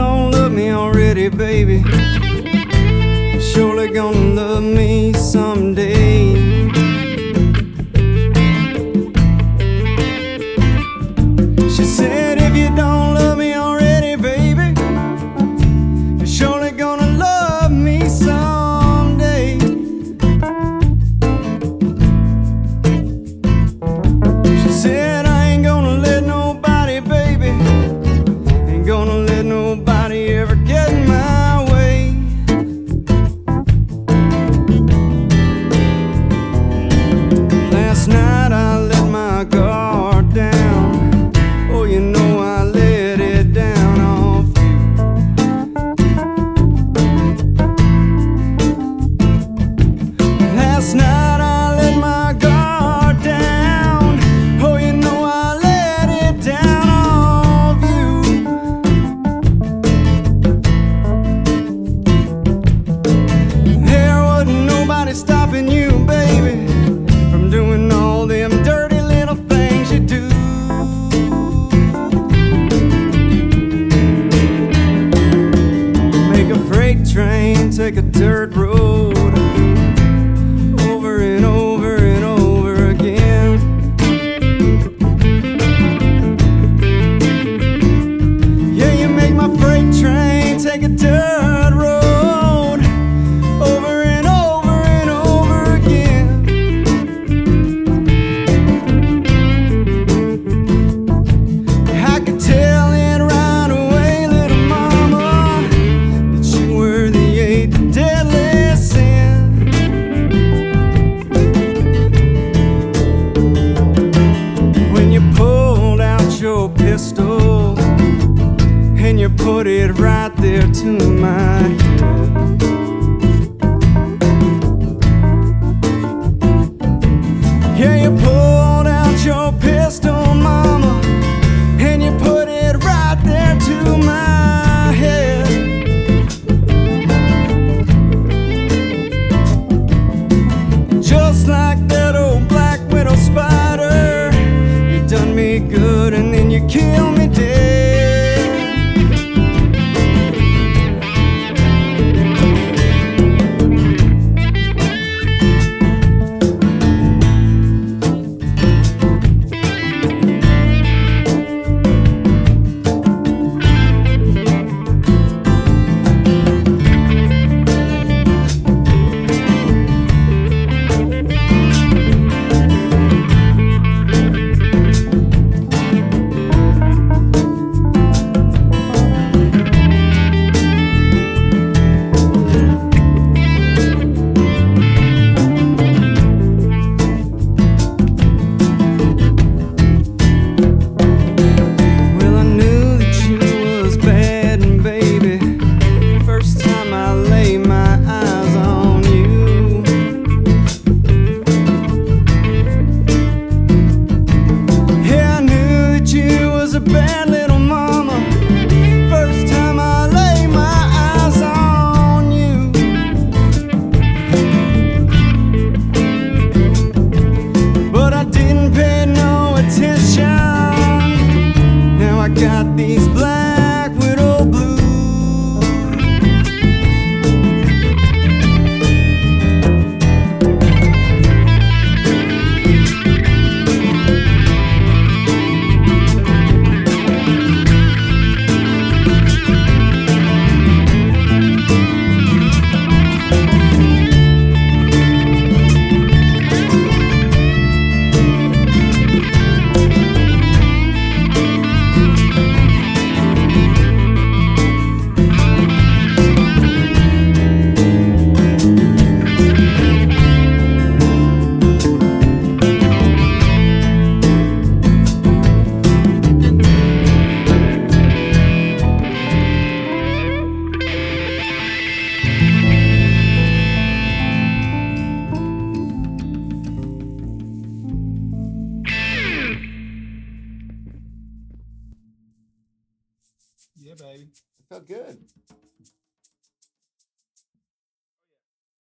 don't love me already, baby, you're surely gonna love me someday. She said, if you don't love me already, baby, you're surely gonna love me someday. She said, I ain't gonna let nobody, baby, ain't gonna let nobody ever get in my way. Last night I let my guard down. Oh, you know I let it down off you. Last night I let my guard down. Oh, you know I let it down off you. There wasn't nobody stopping you, baby, from doing all them dirty little things you do. Make a freight train take a dirt road over and over and over again. Yeah, you make my freight train take a dirt road over and over and over again. I could tell it right away, little mama, that you were the eighth deadly sin. When you pulled out your pistol and you put it right there to my head. Yeah, you pulled out your pistol, mama, and you put it right there to my head. Just like that old black widow spider, you done me good and then you killed me dead. Well, I knew that you was bad, and baby, first time I lay my eyes on you. Yeah, I knew that you was a bad little mama, first time I lay my eyes on you. But I didn't pay no attention. Now I got these black widow blues. Yeah, baby. It felt good.